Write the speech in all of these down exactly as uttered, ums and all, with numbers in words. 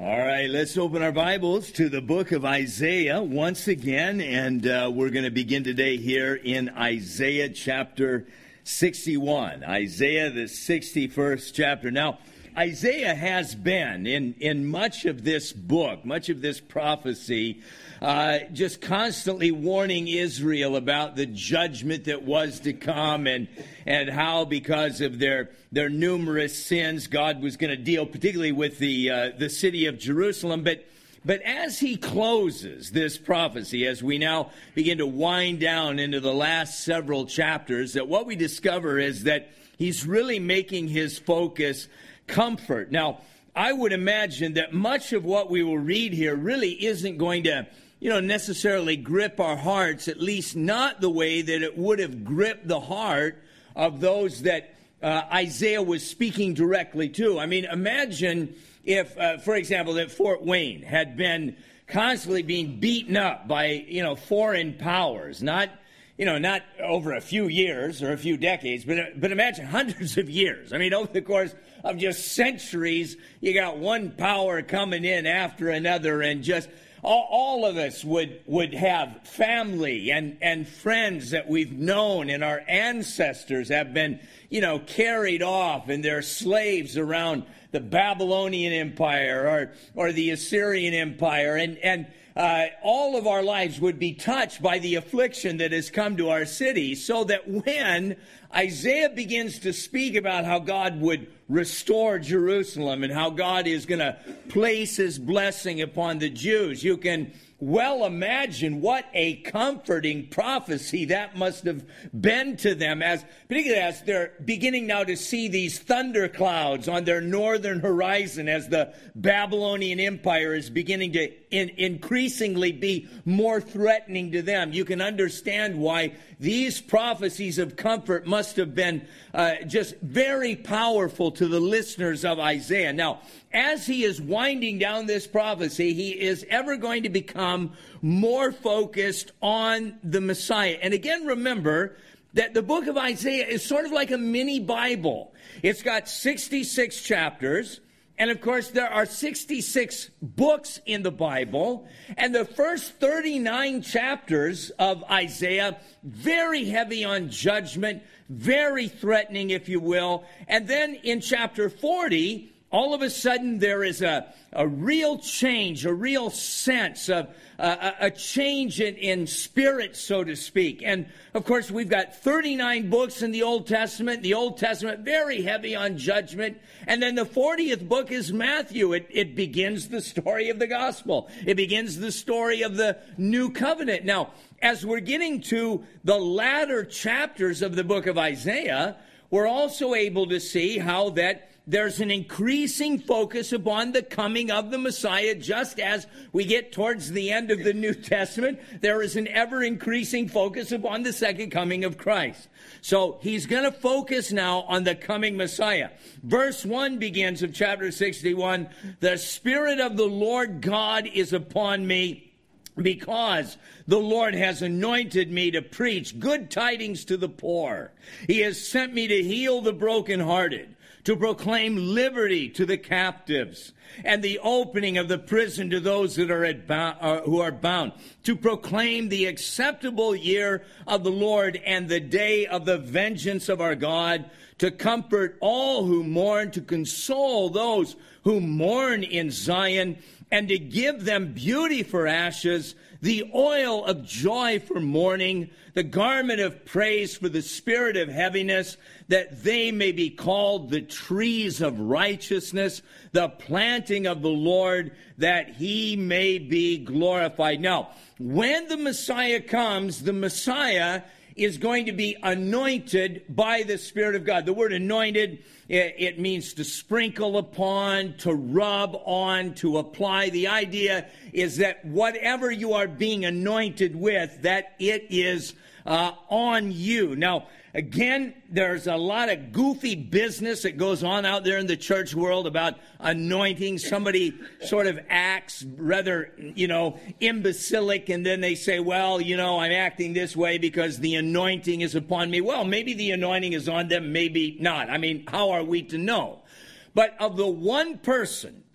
All right, let's open our Bibles to the book of Isaiah once again, and uh, we're going to begin today here in Isaiah chapter sixty-one. Isaiah, the sixty-first chapter. Now, Isaiah has been, in, in much of this book, much of this prophecy, uh, just constantly warning Israel about the judgment that was to come and and how, because of their their numerous sins, God was going to deal particularly with the uh, the city of Jerusalem. But but as he closes this prophecy, as we now begin to wind down into the last several chapters, that what we discover is that he's really making his focus comfort. Now, I would imagine that much of what we will read here really isn't going to, you know, necessarily grip our hearts, at least not the way that it would have gripped the heart of those that uh, Isaiah was speaking directly to. I mean, imagine if, uh, for example, that Fort Wayne had been constantly being beaten up by, you know, foreign powers, not, you know, not over a few years or a few decades, but, but imagine hundreds of years. I mean, over the course of just centuries, you got one power coming in after another, and just all, all of us would, would have family and, and friends that we've known, and our ancestors have been, you know, carried off, and they're slaves around the Babylonian Empire or, or the Assyrian Empire, and, and Uh, all of our lives would be touched by the affliction that has come to our city, so that when Isaiah begins to speak about how God would restore Jerusalem and how God is going to place his blessing upon the Jews, you can well imagine what a comforting prophecy that must have been to them, as particularly as they're beginning now to see these thunderclouds on their northern horizon, as the Babylonian Empire is beginning to in, increasingly be more threatening to them. You can understand why these prophecies of comfort must have been uh, just very powerful to the listeners of Isaiah. Now, as he is winding down this prophecy, he is ever going to become more focused on the Messiah. And again, remember that the book of Isaiah is sort of like a mini Bible. It's got sixty-six chapters. And of course, there are sixty-six books in the Bible. And the first thirty-nine chapters of Isaiah, very heavy on judgment, very threatening, if you will. And then in chapter forty, all of a sudden there is a, a real change, a real sense of uh, a change in, in spirit, so to speak. And of course, we've got thirty-nine books in the Old Testament. The Old Testament, very heavy on judgment. And then the fortieth book is Matthew. It, it begins the story of the gospel. It begins the story of the new covenant. Now, as we're getting to the latter chapters of the book of Isaiah, we're also able to see how that there's an increasing focus upon the coming of the Messiah. Just as we get towards the end of the New Testament, there is an ever-increasing focus upon the second coming of Christ. So he's going to focus now on the coming Messiah. Verse one begins of chapter sixty-one, "The Spirit of the Lord God is upon me, because the Lord has anointed me to preach good tidings to the poor. He has sent me to heal the brokenhearted, to proclaim liberty to the captives, and the opening of the prison to those that are at bound, uh, who are bound, to proclaim the acceptable year of the Lord and the day of the vengeance of our God, to comfort all who mourn, to console those who mourn in Zion, and to give them beauty for ashes, the oil of joy for mourning, the garment of praise for the spirit of heaviness, that they may be called the trees of righteousness, the planting of the Lord, that he may be glorified." Now, when the Messiah comes, the Messiah is going to be anointed by the Spirit of God. The word anointed, it means to sprinkle upon, to rub on, to apply. The idea is that whatever you are being anointed with, that it is uh, on you. Now, again, there's a lot of goofy business that goes on out there in the church world about anointing. Somebody sort of acts rather, you know, imbecilic, and then they say, well, you know, I'm acting this way because the anointing is upon me. Well, maybe the anointing is on them, maybe not. I mean, how are we to know? But of the one person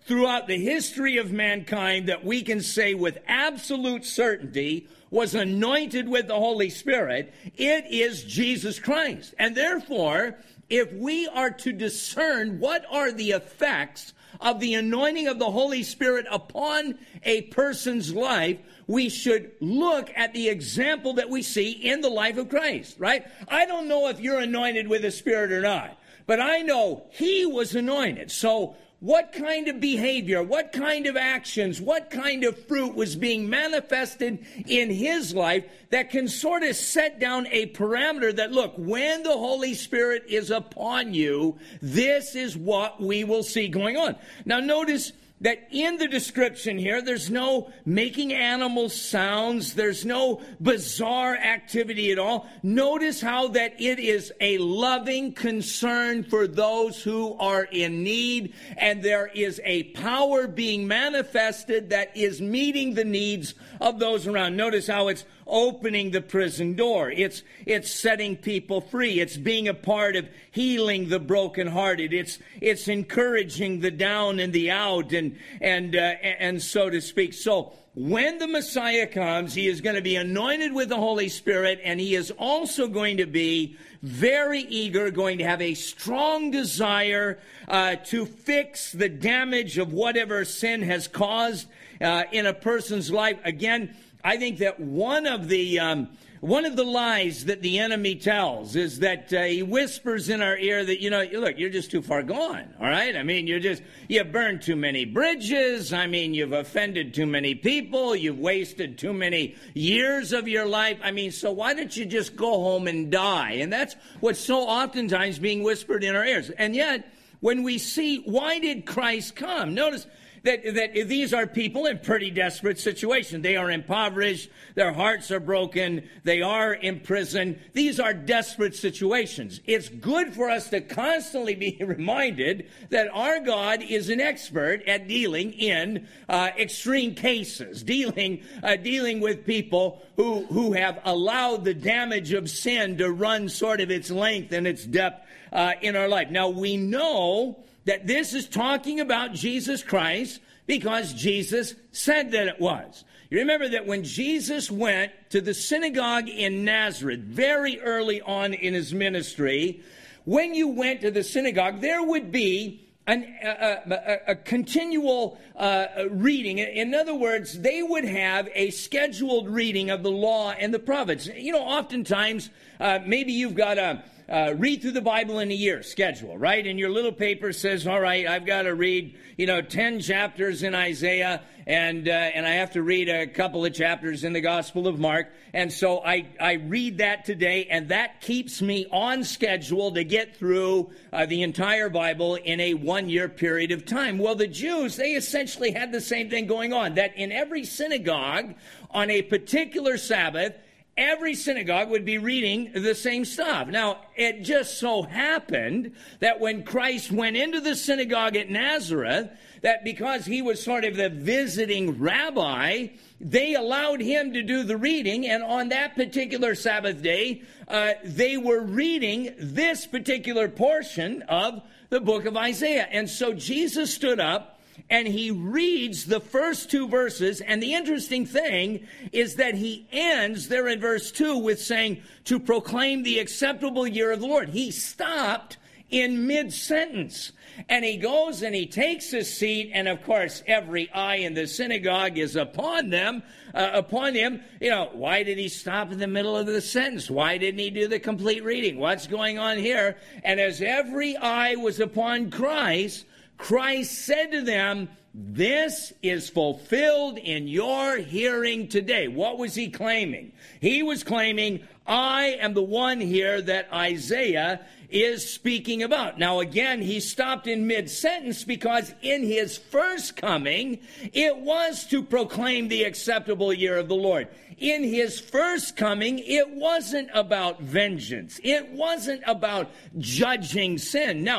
throughout the history of mankind that we can say with absolute certainty was anointed with the Holy Spirit, it is Jesus Christ. And therefore, if we are to discern what are the effects of the anointing of the Holy Spirit upon a person's life, we should look at the example that we see in the life of Christ, right? I don't know if you're anointed with the Spirit or not, but I know he was anointed. So what kind of behavior, what kind of actions, what kind of fruit was being manifested in his life that can sort of set down a parameter that, look, when the Holy Spirit is upon you, this is what we will see going on. Now notice that in the description here, there's no making animal sounds. There's no bizarre activity at all. Notice how that it is a loving concern for those who are in need, and there is a power being manifested that is meeting the needs of those around. Notice how it's opening the prison door. It's, it's setting people free. It's being a part of healing the brokenhearted. It's, it's encouraging the down and the out, and, and, uh, and so to speak. So when the Messiah comes, he is going to be anointed with the Holy Spirit, and he is also going to be very eager, going to have a strong desire uh, to fix the damage of whatever sin has caused uh, in a person's life. Again, I think that one of the um, one of the lies that the enemy tells is that uh, he whispers in our ear that, you know, look, you're just too far gone, all right? I mean, you're just, you've burned too many bridges. I mean, you've offended too many people. You've wasted too many years of your life. I mean, so why don't you just go home and die? And that's what's so oftentimes being whispered in our ears. And yet, when we see, why did Christ come? Notice That, that these are people in pretty desperate situations. They are impoverished. Their hearts are broken. They are in prison. These are desperate situations. It's good for us to constantly be reminded that our God is an expert at dealing in uh, extreme cases, dealing uh, dealing with people who, who have allowed the damage of sin to run sort of its length and its depth uh, in our life. Now, we know that this is talking about Jesus Christ because Jesus said that it was. You remember that when Jesus went to the synagogue in Nazareth very early on in his ministry, when you went to the synagogue, there would be an, a, a, a continual uh, reading. In other words, they would have a scheduled reading of the law and the prophets. You know, oftentimes, uh, maybe you've got a Uh, read through the Bible in a year schedule, right? And your little paper says, all right, I've got to read, you know, ten chapters in Isaiah, and uh, and I have to read a couple of chapters in the Gospel of Mark. And so I, I read that today, and that keeps me on schedule to get through uh, the entire Bible in a one-year period of time. Well, the Jews, they essentially had the same thing going on, that in every synagogue on a particular Sabbath, every synagogue would be reading the same stuff. Now, it just so happened that when Christ went into the synagogue at Nazareth, that because he was sort of the visiting rabbi, they allowed him to do the reading, and on that particular Sabbath day, uh, they were reading this particular portion of the book of Isaiah. And so Jesus stood up, and he reads the first two verses, and the interesting thing is that he ends there in verse two with saying, to proclaim the acceptable year of the Lord. He stopped in mid-sentence, and he goes and he takes his seat, and of course every eye in the synagogue is upon them, uh, upon him. You know, why did he stop in the middle of the sentence? Why didn't he do the complete reading? What's going on here? And as every eye was upon Christ, Christ said to them, this is fulfilled in your hearing today. What was he claiming? He was claiming, I am the one here that Isaiah is speaking about. Now again, he stopped in mid-sentence because in his first coming, it was to proclaim the acceptable year of the Lord. In his first coming, it wasn't about vengeance. It wasn't about judging sin. Now,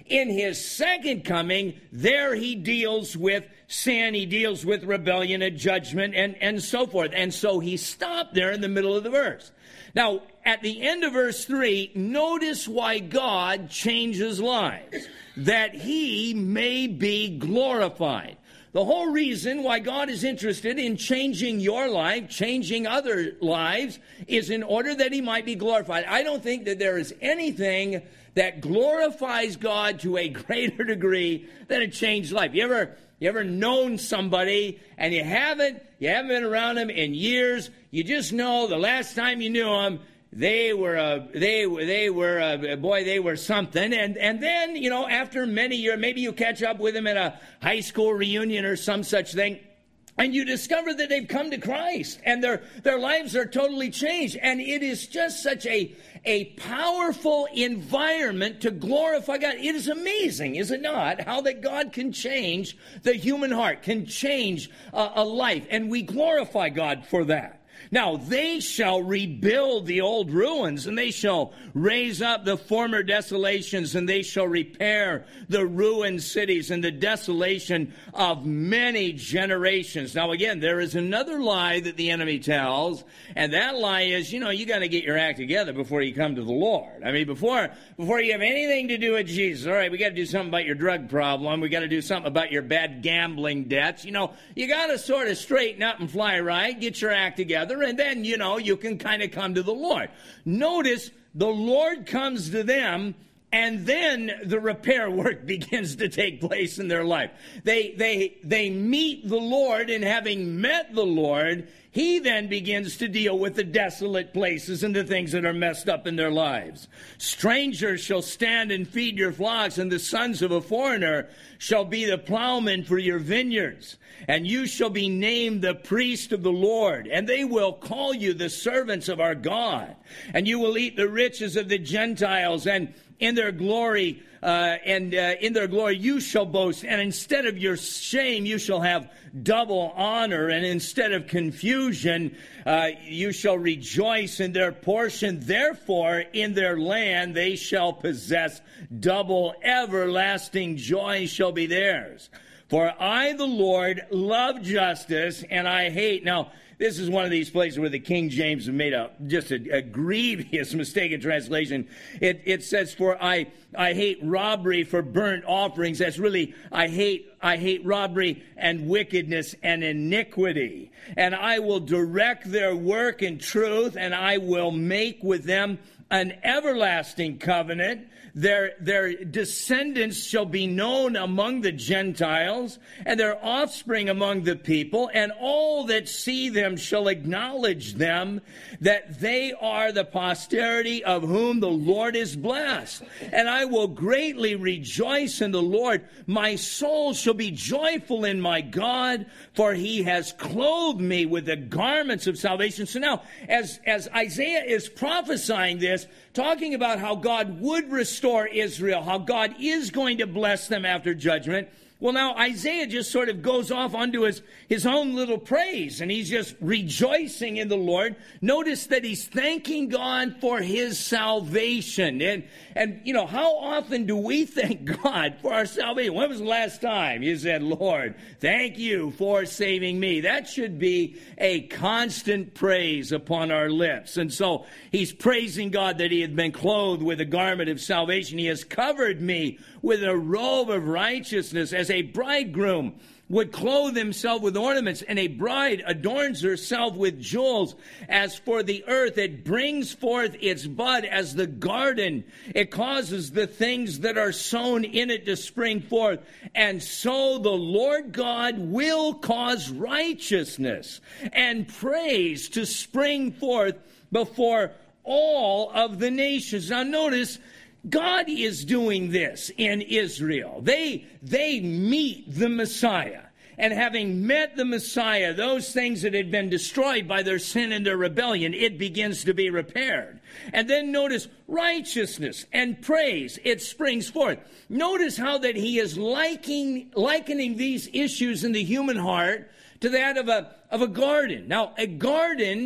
in his second coming, there he deals with sin, he deals with rebellion and judgment and, and so forth. And so he stopped there in the middle of the verse. Now, at the end of verse three, notice why God changes lives, that he may be glorified. The whole reason why God is interested in changing your life, changing other lives, is in order that he might be glorified. I don't think that there is anything that glorifies God to a greater degree than a changed life. You ever, you ever known somebody and you haven't, you haven't been around them in years? You just know the last time you knew them, They were a, they they were a, boy, they were something. And, and then, you know, after many years, maybe you catch up with them at a high school reunion or some such thing, and you discover that they've come to Christ and their, their lives are totally changed. And it is just such a, a powerful environment to glorify God. It is amazing, is it not, how that God can change the human heart, can change a, a life. And we glorify God for that. Now, they shall rebuild the old ruins, and they shall raise up the former desolations, and they shall repair the ruined cities and the desolation of many generations. Now, again, there is another lie that the enemy tells, and that lie is, you know, you got to get your act together before you come to the Lord. I mean, before before you have anything to do with Jesus, all right, we got to do something about your drug problem. We got to do something about your bad gambling debts. You know, you got to sort of straighten up and fly right, get your act together, and then, you know, you can kind of come to the Lord. Notice the Lord comes to them, and then the repair work begins to take place in their life. They, they, they meet the Lord, and having met the Lord, he then begins to deal with the desolate places and the things that are messed up in their lives. Strangers shall stand and feed your flocks, and the sons of a foreigner shall be the plowmen for your vineyards. And you shall be named the priest of the Lord, and they will call you the servants of our God. And you will eat the riches of the Gentiles, and in their glory, uh, and uh, in their glory you shall boast. And instead of your shame, you shall have double honor. And instead of confusion, uh, you shall rejoice in their portion. Therefore, in their land they shall possess double. Everlasting joy shall be theirs. For I, the Lord, love justice, and I hate. Now, this is one of these places where the King James have made a just a, a grievous mistake in translation. It, it says, "For I I hate robbery for burnt offerings." That's really I hate I hate robbery and wickedness and iniquity. And I will direct their work in truth, and I will make with them an everlasting covenant. Their, their descendants shall be known among the Gentiles, and their offspring among the people, and all that see them shall acknowledge them, that they are the posterity of whom the Lord is blessed. And I will greatly rejoice in the Lord. My soul shall be joyful in my God, for he has clothed me with the garments of salvation. So now, as, as Isaiah is prophesying this, talking about how God would restore Israel, how God is going to bless them after judgment. Well, now Isaiah just sort of goes off onto his, his own little praise, and he's just rejoicing in the Lord. Notice that he's thanking God for his salvation. And, and you know, how often do we thank God for our salvation? When was the last time you said, "Lord, thank you for saving me"? That should be a constant praise upon our lips. And so he's praising God that he had been clothed with a garment of salvation. He has covered me with a robe of righteousness, as a bridegroom would clothe himself with ornaments, and a bride adorns herself with jewels. As for the earth, it brings forth its bud as the garden. It causes the things that are sown in it to spring forth. And so the Lord God will cause righteousness and praise to spring forth before all of the nations. Now notice, God is doing this in Israel. They, they meet the Messiah. And having met the Messiah, those things that had been destroyed by their sin and their rebellion, it begins to be repaired. And then notice righteousness and praise, it springs forth. Notice how that he is likening, likening these issues in the human heart to that of a, of a garden. Now, a garden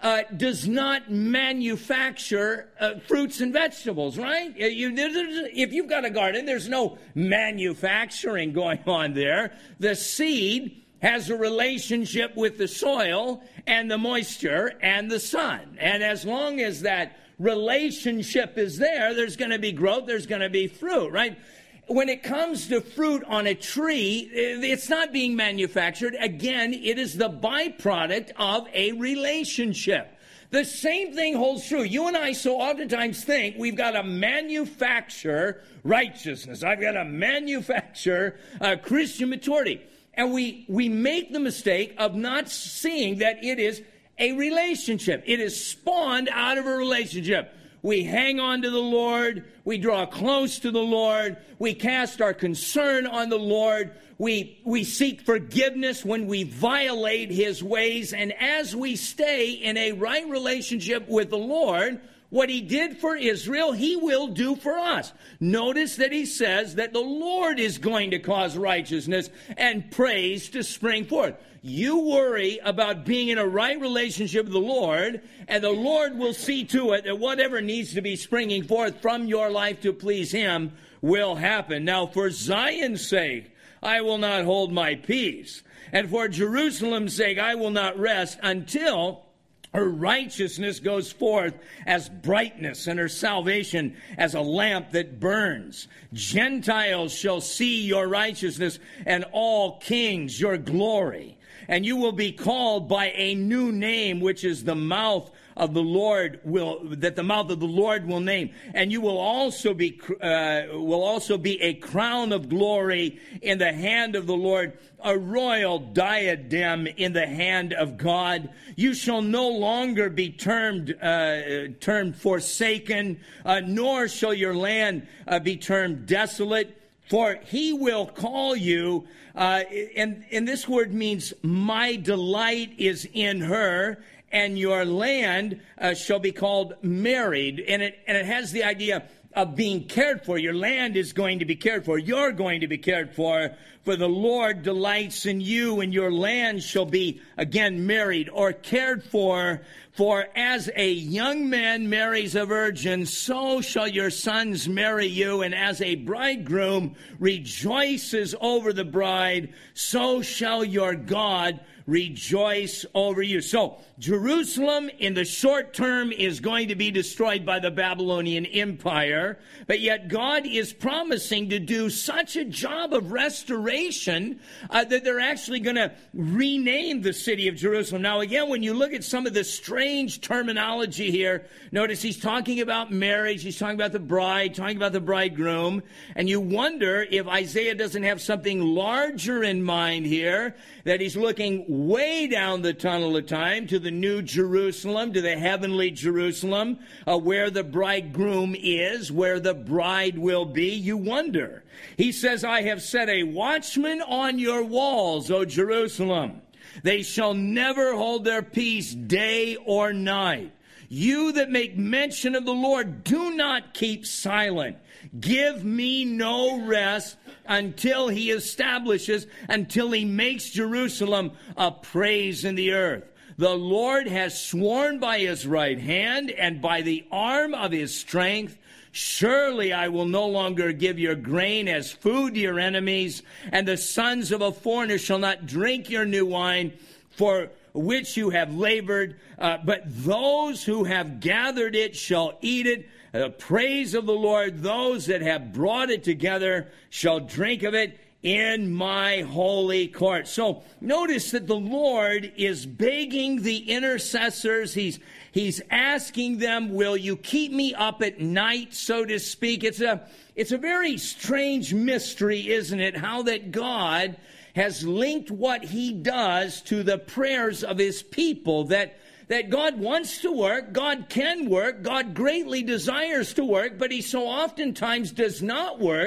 uh, does not manufacture uh, fruits and vegetables, right? You, if you've got a garden, there's no manufacturing going on there. The seed has a relationship with the soil and the moisture and the sun. And as long as that relationship is there, there's going to be growth, there's going to be fruit, right? When it comes to fruit on a tree, it's not being manufactured. Again, it is the byproduct of a relationship. The same thing holds true. You and I so oftentimes think we've got to manufacture righteousness. I've got to manufacture uh, Christian maturity. And we, we make the mistake of not seeing that it is a relationship. It is spawned out of a relationship. We hang on to the Lord. We draw close to the Lord. We cast our concern on the Lord. We, we seek forgiveness when we violate his ways. And as we stay in a right relationship with the Lord, what he did for Israel, he will do for us. Notice that he says that the Lord is going to cause righteousness and praise to spring forth. You worry about being in a right relationship with the Lord, and the Lord will see to it that whatever needs to be springing forth from your life to please him will happen. Now, for Zion's sake, I will not hold my peace. And for Jerusalem's sake, I will not rest until her righteousness goes forth as brightness, and her salvation as a lamp that burns. Gentiles shall see your righteousness, and all kings your glory. And you will be called by a new name, which is the mouth of the Lord will, that the mouth of the Lord will name. And you will also be, uh, will also be a crown of glory in the hand of the Lord, a royal diadem in the hand of God. You shall no longer be termed, uh, termed forsaken, uh, nor shall your land uh, be termed desolate. For he will call you, uh, and, and this word means my delight is in her, and your land uh, shall be called married. And it, and it has the idea of being cared for. Your land is going to be cared for. You're going to be cared for. For the Lord delights in you, and your land shall be, again, married or cared for. For as a young man marries a virgin, so shall your sons marry you. And as a bridegroom rejoices over the bride, so shall your God rejoice over you. So Jerusalem in the short term is going to be destroyed by the Babylonian Empire, but yet God is promising to do such a job of restoration uh, that they're actually going to rename the city of Jerusalem. Now again, when you look at some of the strange terminology here, notice he's talking about marriage, he's talking about the bride, talking about the bridegroom, and you wonder if Isaiah doesn't have something larger in mind here, that he's looking way down the tunnel of time to the new Jerusalem, to the heavenly Jerusalem, uh, where the bridegroom is, where the bride will be. You wonder. He says, I have set a watchman on your walls, O Jerusalem. They shall never hold their peace day or night. You that make mention of the Lord, do not keep silent. Give me no rest until he establishes, until he makes Jerusalem a praise in the earth. The Lord has sworn by his right hand and by the arm of his strength, surely I will no longer give your grain as food to your enemies, and the sons of a foreigner shall not drink your new wine, for which you have labored, uh, but those who have gathered it shall eat it. The praise of the Lord, those that have brought it together shall drink of it in my holy court. So notice that the Lord is begging the intercessors. He's, he's asking them, will you keep me up at night, so to speak? It's a, it's a very strange mystery, isn't it? How that God has linked what he does to the prayers of his people, that that God wants to work, God can work, God greatly desires to work, but he so oftentimes does not work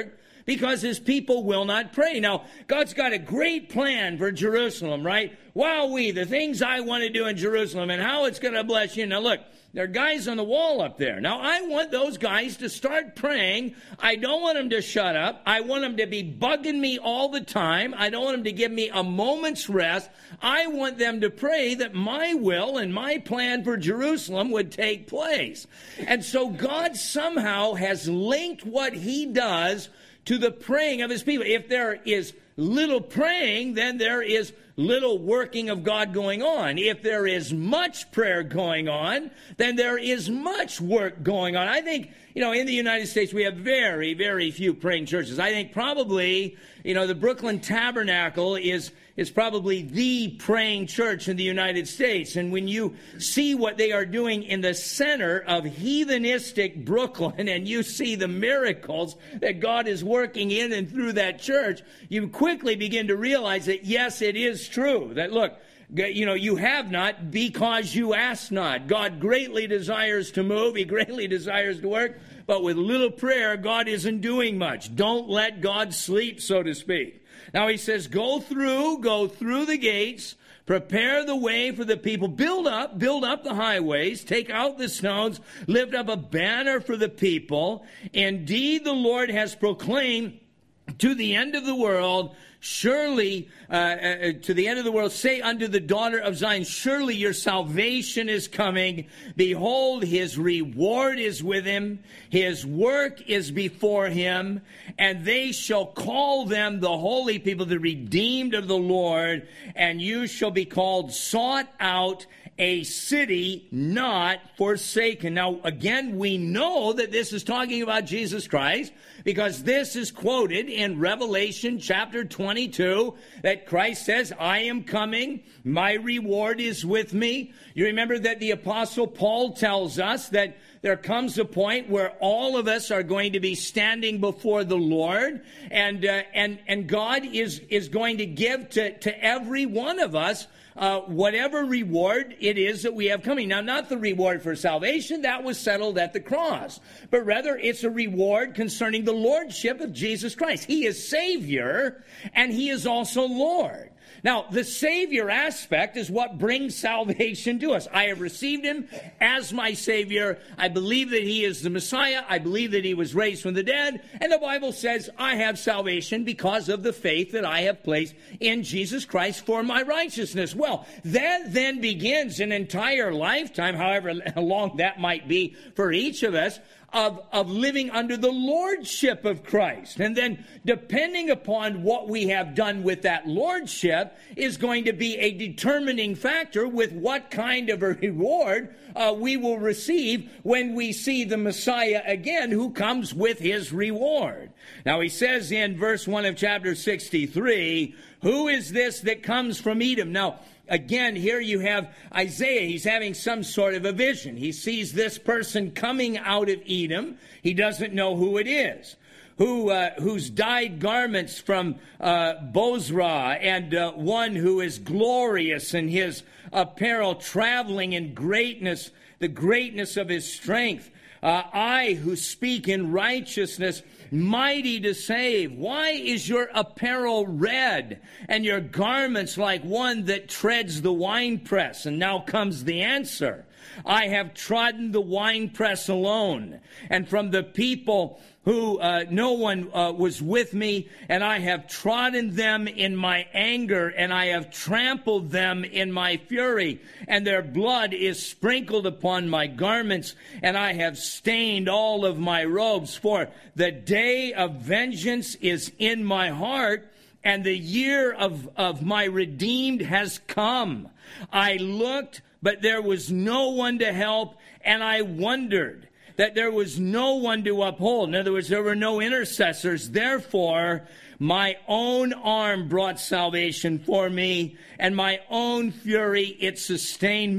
because his people will not pray. Now, God's got a great plan for Jerusalem, right? Wowee, the things I want to do in Jerusalem and how it's going to bless you. Now, look, there are guys on the wall up there. Now, I want those guys to start praying. I don't want them to shut up. I want them to be bugging me all the time. I don't want them to give me a moment's rest. I want them to pray that my will and my plan for Jerusalem would take place. And so God somehow has linked what he does to the praying of his people. If there is little praying, then there is little working of God going on. If there is much prayer going on, then there is much work going on. I think, you know, in the United States, we have very, very few praying churches. I think probably, you know, the Brooklyn Tabernacle is is probably the praying church in the United States. And when you see what they are doing in the center of heathenistic Brooklyn, and you see the miracles that God is working in and through that church, you quickly begin to realize that, yes, it is true. That, look, you know, you have not because you ask not. God greatly desires to move. He greatly desires to work. But with little prayer, God isn't doing much. Don't let God sleep, so to speak. Now he says, go through, go through the gates, prepare the way for the people, build up, build up the highways, take out the stones, lift up a banner for the people. Indeed, the Lord has proclaimed to the end of the world, surely, uh, uh, to the end of the world, say unto the daughter of Zion, surely your salvation is coming. Behold, his reward is with him. His work is before him. And they shall call them the holy people, the redeemed of the Lord. And you shall be called sought out, a city not forsaken. Now, again, we know that this is talking about Jesus Christ, because this is quoted in Revelation chapter twenty-two, that Christ says, I am coming, my reward is with me. You remember that the Apostle Paul tells us that there comes a point where all of us are going to be standing before the Lord, and uh, and and God is is going to give to, to every one of us Uh, whatever reward it is that we have coming. Now, not the reward for salvation, that was settled at the cross, but rather it's a reward concerning the lordship of Jesus Christ. He is Savior, and he is also Lord. Now, the Savior aspect is what brings salvation to us. I have received him as my Savior. I believe that he is the Messiah. I believe that he was raised from the dead. And the Bible says I have salvation because of the faith that I have placed in Jesus Christ for my righteousness. Well, that then begins an entire lifetime, however long that might be for each of us, Of, of living under the lordship of Christ. And then depending upon what we have done with that lordship is going to be a determining factor with what kind of a reward uh, we will receive when we see the Messiah again, who comes with his reward. Now he says in verse one of chapter sixty-three, who is this that comes from Edom? Now, again, here you have Isaiah. He's having some sort of a vision. He sees this person coming out of Edom. He doesn't know who it is. Who, uh, who's dyed garments from uh, Bozrah, and uh, one who is glorious in his apparel, traveling in greatness, the greatness of his strength. Uh, I who speak in righteousness, mighty to save. Why is your apparel red and your garments like one that treads the winepress? And now comes the answer. I have trodden the winepress alone, and from the people who uh, no one uh, was with me, and I have trodden them in my anger, and I have trampled them in my fury, and their blood is sprinkled upon my garments, and I have stained all of my robes. For the day of vengeance is in my heart, and the year of, of my redeemed has come. I looked, but there was no one to help, and I wondered that there was no one to uphold. In other words, there were no intercessors. Therefore, my own arm brought salvation for me, and my own fury, it sustained me.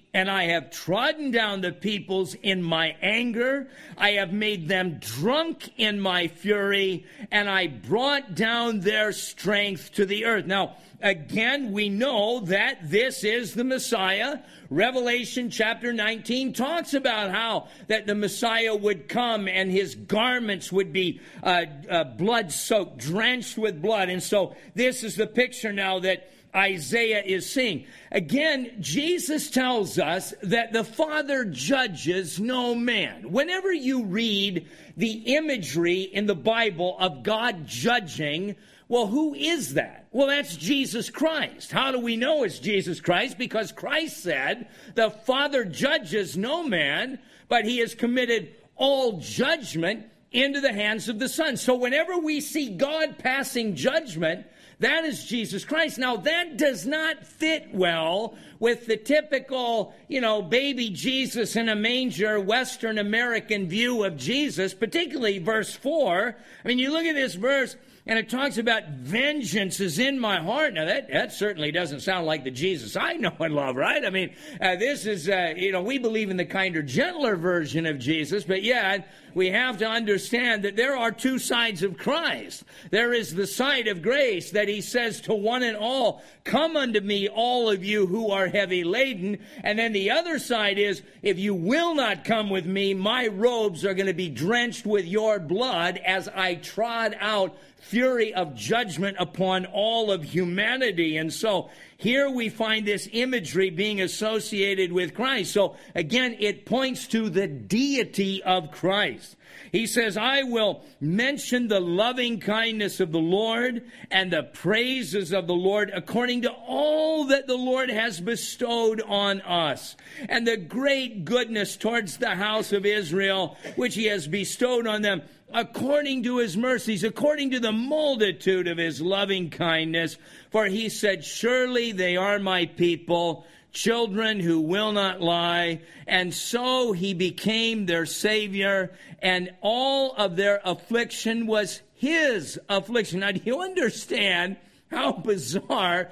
and I have trodden down the peoples in my anger. I have made them drunk in my fury, and I brought down their strength to the earth. Now, again, we know that this is the Messiah. Revelation chapter nineteen talks about how that the Messiah would come and his garments would be uh, uh, blood-soaked, drenched with blood. And so this is the picture now that Isaiah is seeing. Again, Jesus tells us that the Father judges no man. Whenever you read the imagery in the Bible of God judging, well, who is that? Well, that's Jesus Christ. How do we know it's Jesus Christ? Because Christ said, the Father judges no man, but he has committed all judgment into the hands of the Son. So whenever we see God passing judgment, that is Jesus Christ. Now, that does not fit well with the typical, you know, baby Jesus in a manger, Western American view of Jesus, particularly verse four. I mean, you look at this verse, and it talks about vengeance is in my heart. Now, that, that certainly doesn't sound like the Jesus I know and love, right? I mean, uh, this is, uh, you know, we believe in the kinder, gentler version of Jesus, but yet we have to understand that there are two sides of Christ. There is the side of grace that he says to one and all, come unto me, all of you who are heavy laden. And then the other side is, if you will not come with me, my robes are going to be drenched with your blood as I trod out fury of judgment upon all of humanity. And so here we find this imagery being associated with Christ. So again, it points to the deity of Christ. He says, I will mention the loving kindness of the Lord and the praises of the Lord according to all that the Lord has bestowed on us, and the great goodness towards the house of Israel, which he has bestowed on them according to his mercies, according to the multitude of his loving kindness. For he said, surely they are my people, children who will not lie. And so he became their Savior, and all of their affliction was his affliction. Now, do you understand how bizarre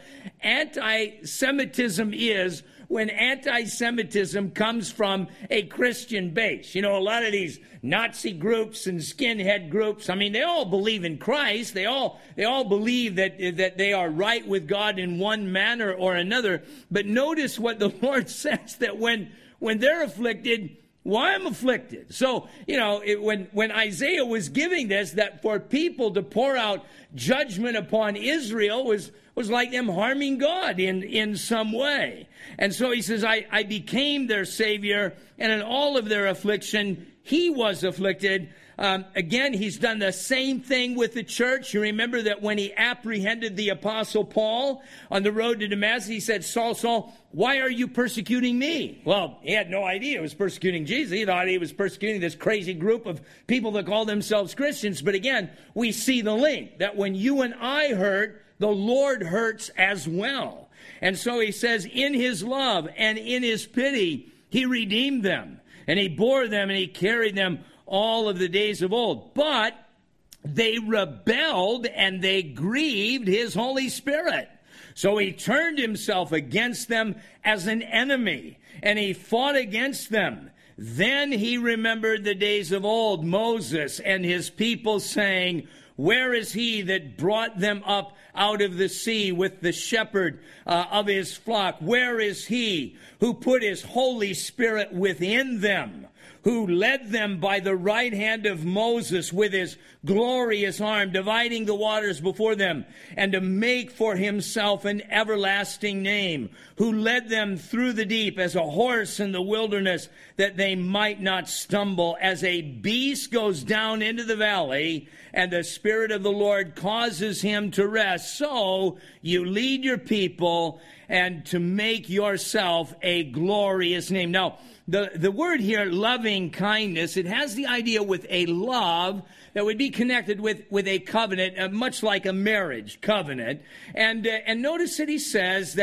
anti-Semitism is when anti-Semitism comes from a Christian base? You know, a lot of these Nazi groups and skinhead groups, I mean, they all believe in Christ. They all they all believe that, that they are right with God in one manner or another. But notice what the Lord says, that when, when they're afflicted, well, I'm afflicted. So, you know, it, when, when Isaiah was giving this, that for people to pour out judgment upon Israel was, was like them harming God in, in some way. And so he says, I, I became their Savior, and in all of their affliction, he was afflicted. Um, again, he's done the same thing with the church. You remember that when he apprehended the Apostle Paul on the road to Damascus, he said, Saul, Saul, why are you persecuting me? Well, he had no idea he was persecuting Jesus. He thought he was persecuting this crazy group of people that call themselves Christians. But again, we see the link, that when you and I hurt, the Lord hurts as well. And so he says, in his love and in his pity, he redeemed them, and he bore them, and he carried them all of the days of old. But they rebelled, and they grieved his Holy Spirit. So he turned himself against them as an enemy, and he fought against them. Then he remembered the days of old, Moses and his people, saying, where is he that brought them up out of the sea with the shepherd uh, of his flock? Where is he who put his Holy Spirit within them, who led them by the right hand of Moses with his glorious arm, dividing the waters before them, and to make for himself an everlasting name, who led them through the deep as a horse in the wilderness, that they might not stumble, as a beast goes down into the valley, and the Spirit of the Lord causes him to rest. So you lead your people, and to make yourself a glorious name. Now, the, the word here, loving kindness, it has the idea with a love that would be connected with, with a covenant, uh, much like a marriage covenant. And, uh, and notice that he says that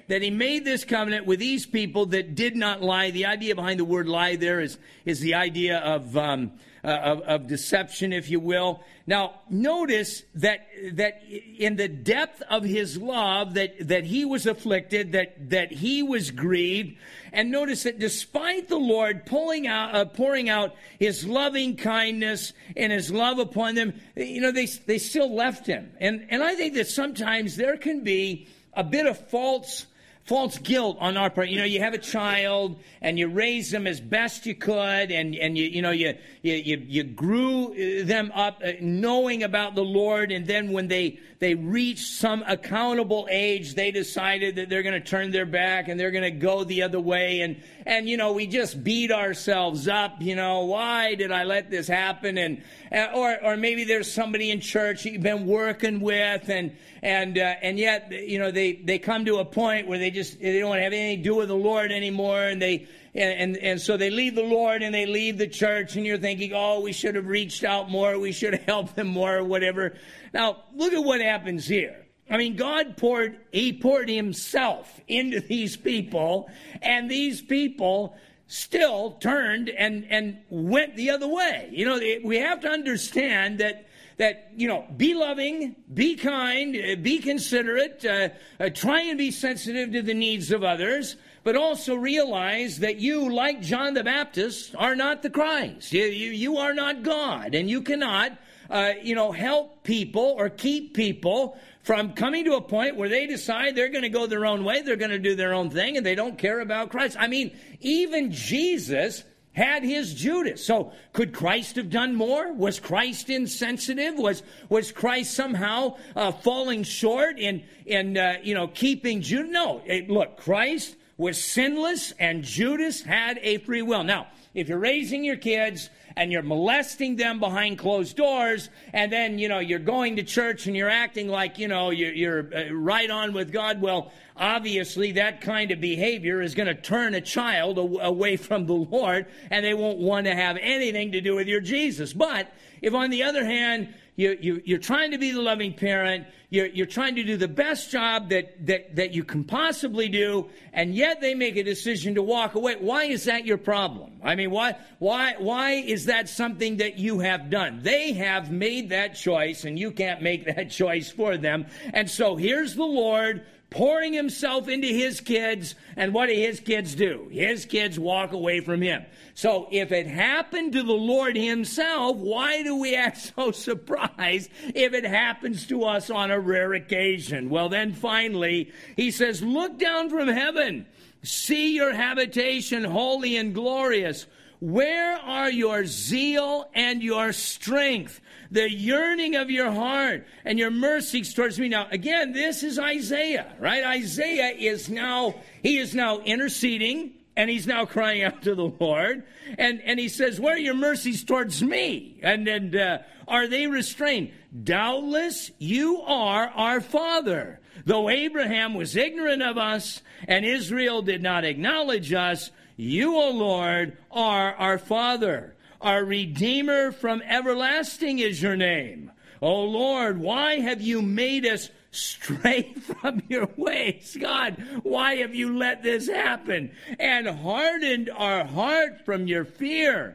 that he made this covenant with these people that did not lie. The idea behind the word lie there is, is the idea of, um, uh, of, of deception, if you will. Now, notice that that in the depth of his love, that, that he was afflicted, that, that he was grieved. And notice that despite the Lord pulling out, uh, pouring out his loving kindness and his love upon them, you know, they, they still left him. And, and I think that sometimes there can be a bit of false false guilt on our part. You know, you have a child and you raise them as best you could, and, and you, you know, you, you, you grew them up knowing about the Lord, and then when they, they reached some accountable age, they decided that they're going to turn their back and they're going to go the other way, and, and, you know, we just beat ourselves up, you know, why did I let this happen? And, or, or maybe there's somebody in church you've been working with, and, and, uh, and yet, you know, they, they come to a point where they just, they don't have anything to do with the Lord anymore, and they, and, and, and so they leave the Lord and they leave the church, and you're thinking, oh, we should have reached out more, we should have helped them more, or whatever. Now, look at what happens here. I mean, God poured, he poured himself into these people, and these people still turned and, and went the other way. You know, we have to understand that, that, you know, be loving, be kind, be considerate, uh, uh, try and be sensitive to the needs of others, but also realize that you, like John the Baptist, are not the Christ. You, you, you are not God, and you cannot, uh, you know, help people or keep people from coming to a point where they decide they're going to go their own way, they're going to do their own thing, and they don't care about Christ. I mean, even Jesus had his Judas. So could Christ have done more? Was Christ insensitive? Was was Christ somehow uh, falling short in in uh, you know keeping Judas? No. It, look, Christ was sinless, and Judas had a free will. Now, if you're raising your kids and you're molesting them behind closed doors, and then, you know, you're going to church and you're acting like, you know, you're, you're uh, right on with God, well, obviously that kind of behavior is going to turn a child a- away from the Lord, and they won't want to have anything to do with your Jesus. But if, on the other hand, you, you, you're trying to be the loving parent, you're, you're trying to do the best job that, that, that you can possibly do, and yet they make a decision to walk away, why is that your problem? I mean, why, why, why is that something that you have done? They have made that choice, and you can't make that choice for them. And so here's the Lord pouring himself into his kids, and what do his kids do? His kids walk away from him. So if it happened to the Lord himself, why do we act so surprised if it happens to us on a rare occasion? Well, then finally, he says, look down from heaven, see your habitation holy and glorious. Where are your zeal and your strength, the yearning of your heart and your mercies towards me? Now, again, this is Isaiah, right? Isaiah is now, he is now interceding, and he's now crying out to the Lord. And, and he says, where are your mercies towards me? And, and uh, are they restrained? Doubtless you are our Father. Though Abraham was ignorant of us and Israel did not acknowledge us, you, O Lord, are our Father. Our Redeemer from everlasting is your name. O Lord, why have you made us stray from your ways? God, why have you let this happen? And hardened our heart from your fear.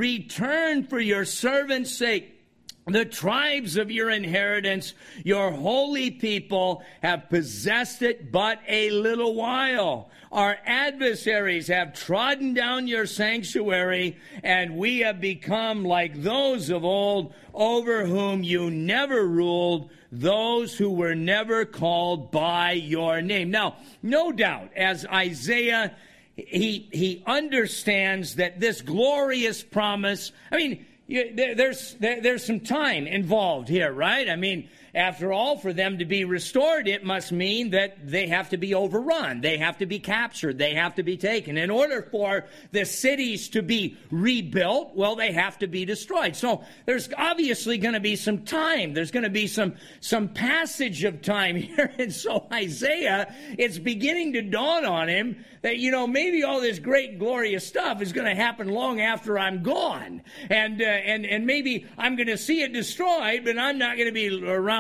Return for your servant's sake the tribes of your inheritance. Your holy people have possessed it but a little while. Our adversaries have trodden down your sanctuary, and we have become like those of old, over whom you never ruled, those who were never called by your name. Now, no doubt, as Isaiah, he, he understands that this glorious promise, I mean, You, there, there's there, there's some time involved here, right? I mean, after all, for them to be restored, it must mean that they have to be overrun. They have to be captured. They have to be taken. In order for the cities to be rebuilt, well, they have to be destroyed. So there's obviously going to be some time. There's going to be some, some passage of time here. And so Isaiah, it's beginning to dawn on him that, you know, maybe all this great, glorious stuff is going to happen long after I'm gone. And, uh, and, and maybe I'm going to see it destroyed, but I'm not going to be around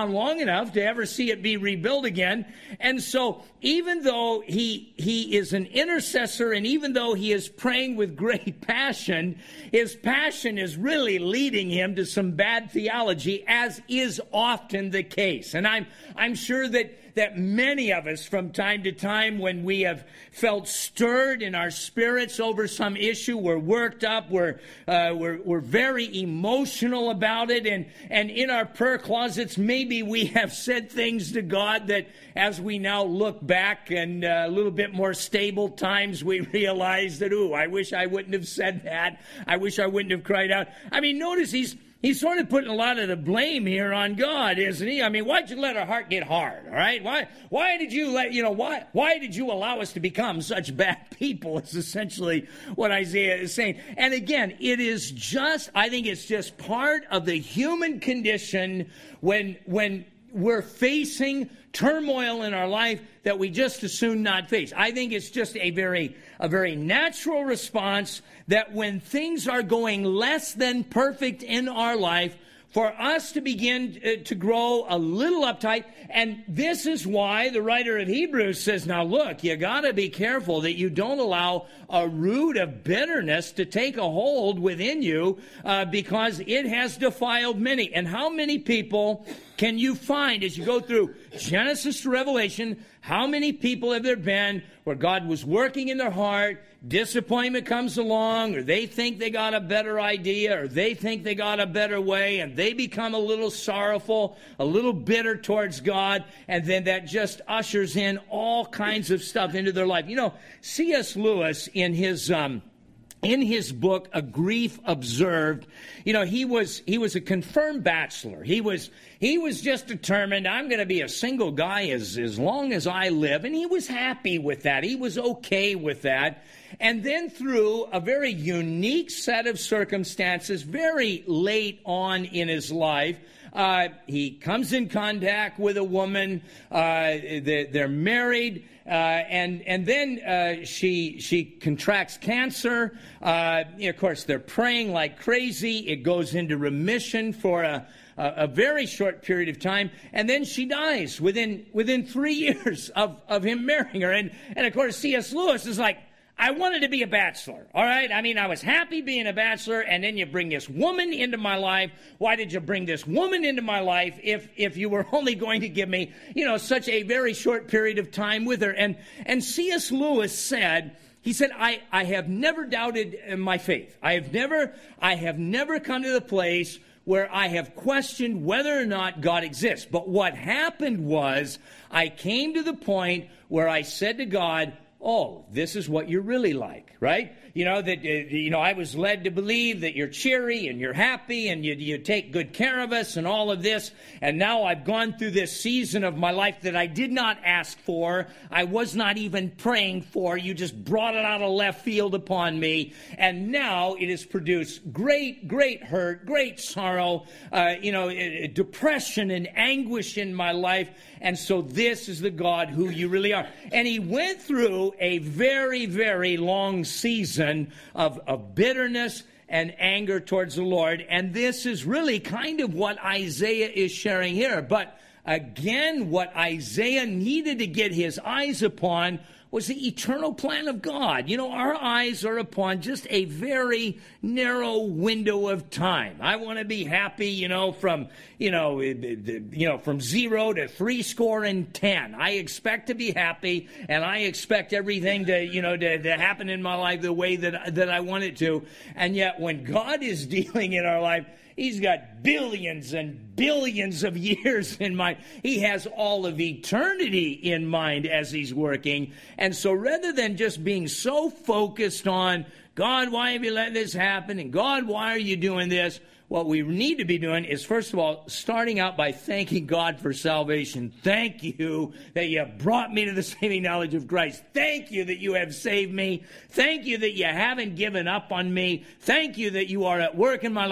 around long enough to ever see it be rebuilt again. And so even though he he is an intercessor, and even though he is praying with great passion, his passion is really leading him to some bad theology, as is often the case. And I'm I'm sure that that many of us from time to time, when we have felt stirred in our spirits over some issue, we're worked up, we're, uh, we're, we're very emotional about it, and, and in our prayer closets, maybe we have said things to God that as we now look back and uh, a little bit more stable times, we realize that, ooh, I wish I wouldn't have said that. I wish I wouldn't have cried out. I mean, notice he's He's sort of putting a lot of the blame here on God, isn't he? I mean, why'd you let our heart get hard, all right? Why why did you let, you know, why why did you allow us to become such bad people is essentially what Isaiah is saying. And again, it is just, I think it's just part of the human condition when when we're facing turmoil in our life that we just as soon not face. I think it's just a very a very natural response that when things are going less than perfect in our life, for us to begin uh, to grow a little uptight. And this is why the writer of Hebrews says, now look, you got to be careful that you don't allow a root of bitterness to take a hold within you, uh, because it has defiled many. And how many people can you find as you go through Genesis to Revelation? How many people have there been where God was working in their heart, disappointment comes along, or they think they got a better idea, or they think they got a better way, and they become a little sorrowful, a little bitter towards God, and then that just ushers in all kinds of stuff into their life. You know, C S Lewis in his um, in his book, A Grief Observed, you know, he was he was a confirmed bachelor. He was he was just determined, I'm going to be a single guy as, as long as I live. And he was happy with that. He was okay with that. And then through a very unique set of circumstances, very late on in his life, uh, he comes in contact with a woman. Uh, they're, they're married. Uh, and and then uh, she she contracts cancer. Uh, you know, of course, they're praying like crazy. It goes into remission for a, a, a very short period of time, and then she dies within within three years of, of him marrying her. And and of course, C S Lewis is like, I wanted to be a bachelor, all right? I mean, I was happy being a bachelor, and then you bring this woman into my life. Why did you bring this woman into my life if if you were only going to give me, you know, such a very short period of time with her? And and C S Lewis said, he said, I, I have never doubted my faith. I have never, I have never come to the place where I have questioned whether or not God exists. But what happened was I came to the point where I said to God, oh, this is what you're really like, right? You know, that, uh, you know, I was led to believe that you're cheery and you're happy and you, you take good care of us and all of this. And now I've gone through this season of my life that I did not ask for. I was not even praying for. You just brought it out of left field upon me. And now it has produced great, great hurt, great sorrow, uh, you know, depression and anguish in my life. And so this is the God who you really are. And he went through a very, very long season of, of bitterness and anger towards the Lord. And this is really kind of what Isaiah is sharing here. But again, what Isaiah needed to get his eyes upon was the eternal plan of God. You know, our eyes are upon just a very narrow window of time. I want to be happy, you know, from, you know, you know, from zero to three score and ten. I expect to be happy, and I expect everything to, you know, to, to happen in my life the way that, that I want it to. And yet when God is dealing in our life, he's got billions and billions of years in mind. He has all of eternity in mind as he's working. And so rather than just being so focused on, God, why have you let this happen? And God, why are you doing this? What we need to be doing is, first of all, starting out by thanking God for salvation. Thank you that you brought me to the saving knowledge of Christ. Thank you that you have saved me. Thank you that you haven't given up on me. Thank you that you are at work in my life.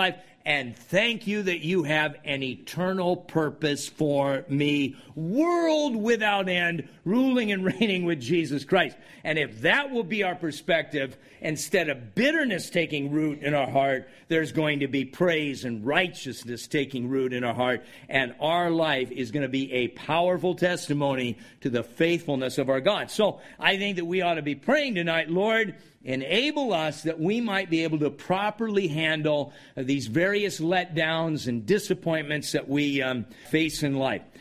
and thank you that you have an eternal purpose for me, world without end, ruling and reigning with Jesus Christ. And if that will be our perspective, instead of bitterness taking root in our heart, there's going to be praise and righteousness taking root in our heart, and our life is going to be a powerful testimony to the faithfulness of our God. So I think that we ought to be praying tonight, Lord, enable us that we might be able to properly handle these various letdowns and disappointments that we um, face in life.